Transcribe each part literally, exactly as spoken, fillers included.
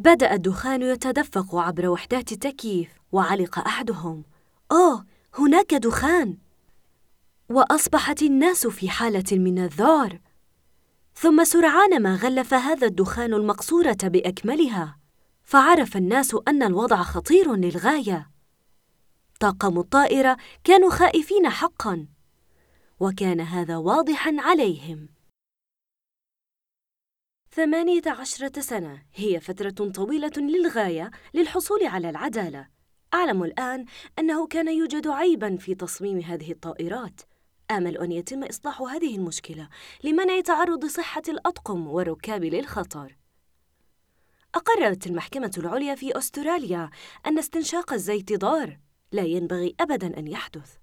بدأ الدخان يتدفق عبر وحدات التكييف، وعلق أحدهم: أوه، هناك دخان! وأصبحت الناس في حالة من الذعر. ثم سرعان ما غلف هذا الدخان المقصورة بأكملها، فعرف الناس أن الوضع خطير للغاية. طاقم الطائرة كانوا خائفين حقاً، وكان هذا واضحاً عليهم. ثمانية عشرة سنة هي فترة طويلة للغاية للحصول على العدالة. أعلم الآن أنه كان يوجد عيباً في تصميم هذه الطائرات. آمل أن يتم إصلاح هذه المشكلة لمنع تعرض صحة الأطقم والركاب للخطر. أقررت المحكمة العليا في أستراليا أن استنشاق الزيت ضار، لا ينبغي أبداً أن يحدث.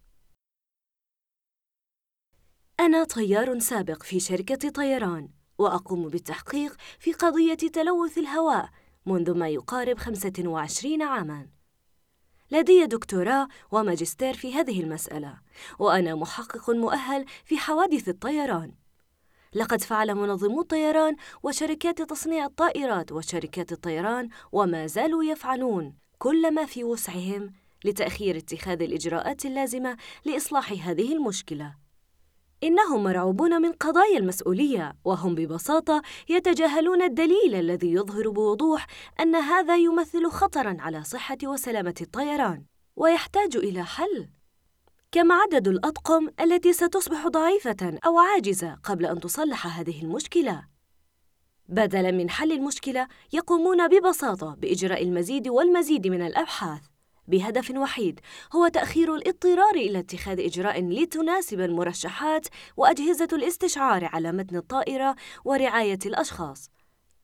أنا طيار سابق في شركة طيران، وأقوم بالتحقيق في قضية تلوث الهواء منذ ما يقارب خمسة وعشرين عاماً. لدي دكتوراه وماجستير في هذه المسألة، وأنا محقق مؤهل في حوادث الطيران. لقد فعل منظمو الطيران وشركات تصنيع الطائرات وشركات الطيران وما زالوا يفعلون كل ما في وسعهم لتأخير اتخاذ الإجراءات اللازمة لإصلاح هذه المشكلة. إنهم مرعوبون من قضايا المسؤولية، وهم ببساطة يتجاهلون الدليل الذي يظهر بوضوح أن هذا يمثل خطراً على صحة وسلامة الطيران، ويحتاج إلى حل. كم عدد الأطقم التي ستصبح ضعيفة أو عاجزة قبل أن تصلح هذه المشكلة؟ بدلاً من حل المشكلة، يقومون ببساطة بإجراء المزيد والمزيد من الأبحاث بهدف وحيد، هو تأخير الاضطرار إلى اتخاذ إجراء لتناسب المرشحات وأجهزة الاستشعار على متن الطائرة ورعاية الأشخاص.